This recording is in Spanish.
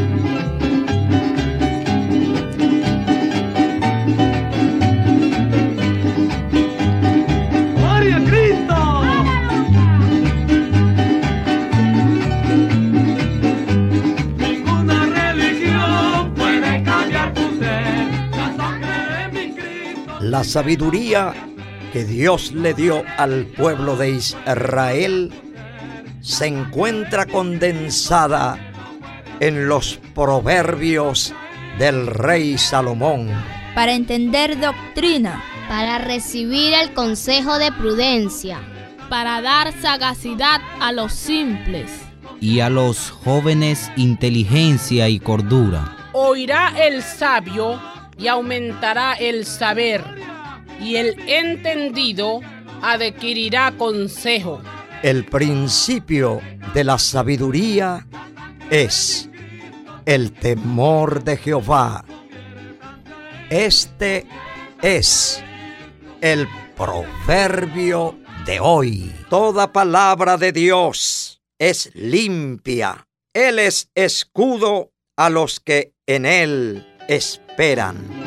La sabiduría que Dios le dio al pueblo de Israel se encuentra condensada en los proverbios del rey Salomón. Para entender doctrina, para recibir el consejo de prudencia, para dar sagacidad a los simples, y a los jóvenes inteligencia y cordura. Oirá el sabio y aumentará el saber, y el entendido adquirirá consejo. El principio de la sabiduría es el temor de Jehová. Este es el proverbio de hoy. Toda palabra de Dios es limpia. Él es escudo a los que en él esperan.